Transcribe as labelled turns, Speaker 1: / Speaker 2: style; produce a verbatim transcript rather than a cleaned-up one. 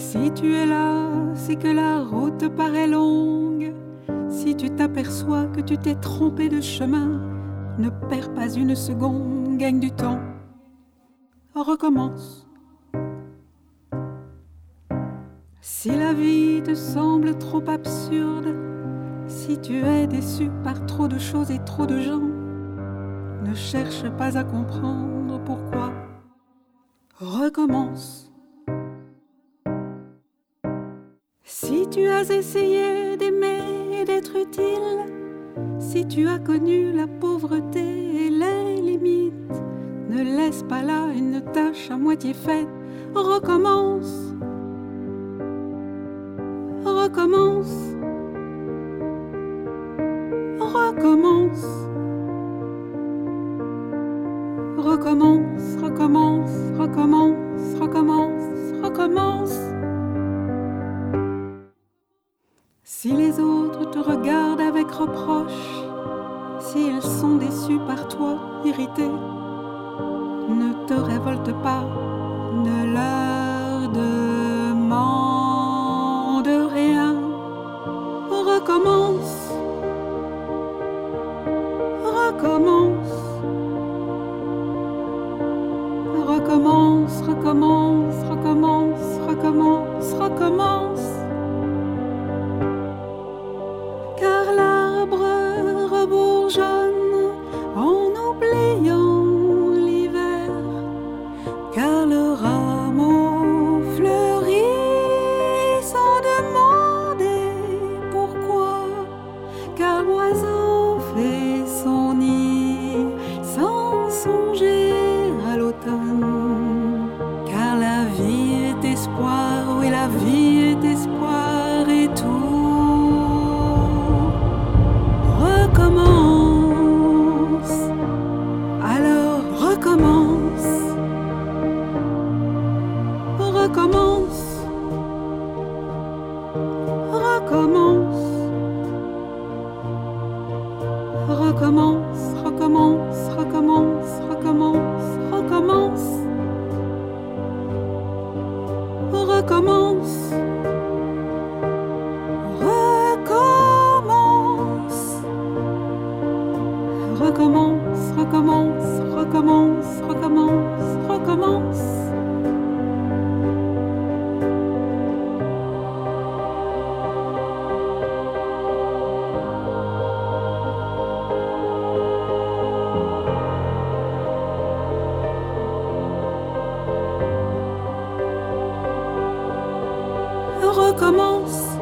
Speaker 1: Si tu es là, c'est que la route paraît longue. Si tu t'aperçois que tu t'es trompé de chemin, ne perds pas une seconde, gagne du temps. Recommence. Si la vie te semble trop absurde, si tu es déçu par trop de choses et trop de gens, ne cherche pas à comprendre pourquoi. Recommence. Si tu as essayé d'aimer et d'être utile, si tu as connu la pauvreté et les limites, ne laisse pas là une tâche à moitié faite. Recommence. Recommence. Recommence. Recommence, recommence, recommence, recommence, recommence. Si les autres te regardent avec reproche, s'ils sont déçus par toi, irrités, ne te révolte pas, ne leur demande rien. Recommence, recommence, recommence, recommence, recommence, recommence, recommence. Car l'arbre rebourgeonne en oubliant l'hiver, car le rameau fleurit sans demander pourquoi, car l'oiseau fait son nid sans songer à l'automne, car la vie est espoir, oui la vie est espoir et tout. Recommence, alors recommence, recommence, recommence, recommence, recommence, recommence, recommence, recommence, recommence. Recommence, recommence, recommence, recommence, recommence. Recommence.